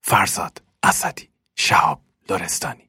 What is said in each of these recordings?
فرزاد اسدی، شهاب لرستانی.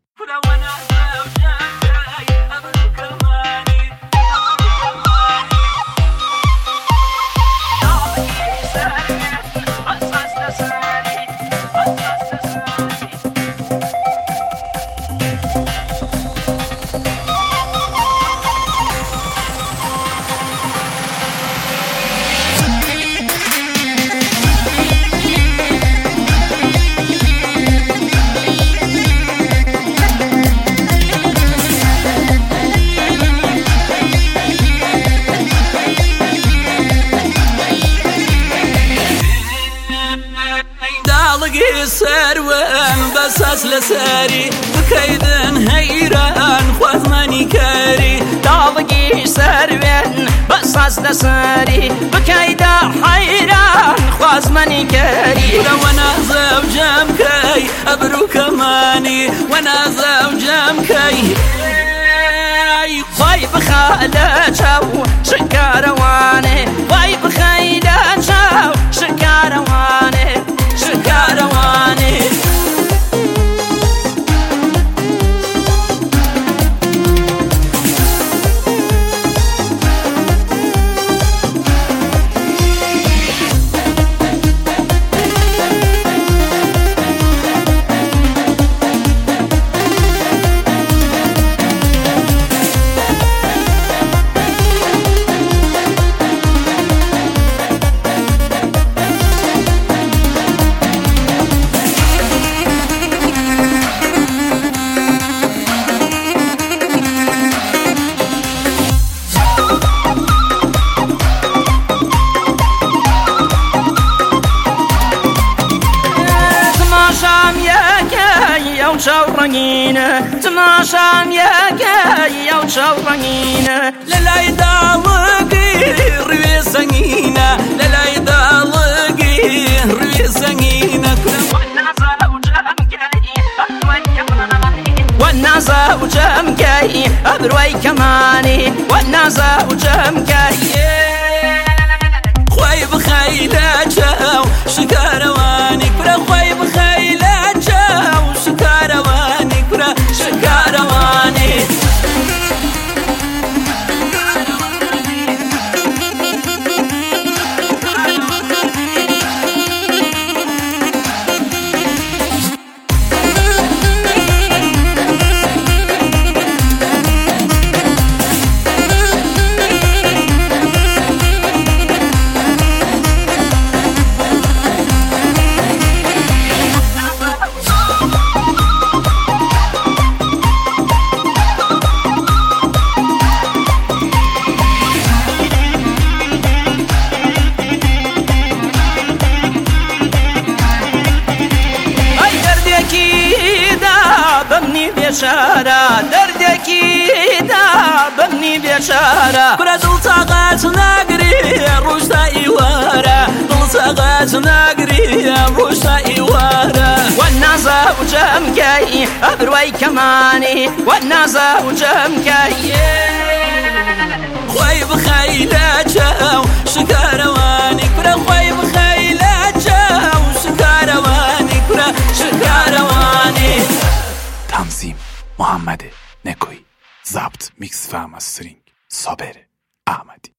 سروان بساس لساري بكيدن هيران خوثماني كاري داڵگی سەروێن بەساس لەسەری بکەیدا حەیران خوازمەنی کەری وانا زەوجەم کەی ئەبروو کەمانی وانا زەوجەم کەی وای بخە لە چاو شکارەوانێ وای بخەی لە چاو شکارەوانێ شکارەوانێ چاو ڕەنگینە تماشام یەکەی ئەو چاو ڕەنگینە لەلای داڵگی ڕوێ سەنگینە لەلای داڵگی ڕوێ سەنگینە وەنازە و جەمکەی ئەبروای کەمانی وەنازە و جەمکەی خوای بخەی لە چاو شکارەوانی کورە خوای بخەی لە چاو شکارەوانی کورە شکارەوانی دەردێکی دا بەمنی بێچارە کورە دڵ تاقات ناگری ڕۆژتا ئیوارە دڵ تاقات ناگری ڕۆژتا ئیوارە وەنازە و جەمکەی ئەبروای کەمانی وەنازە و جەمکەی خوای بخەی لە چاو شکارەوانی کورە خوای بخەی لە چاو شکارەوانی کورە شکارەوانی. تنظیم محمد نکوی، ضبط میکس و مسترینگ صابر احمدی.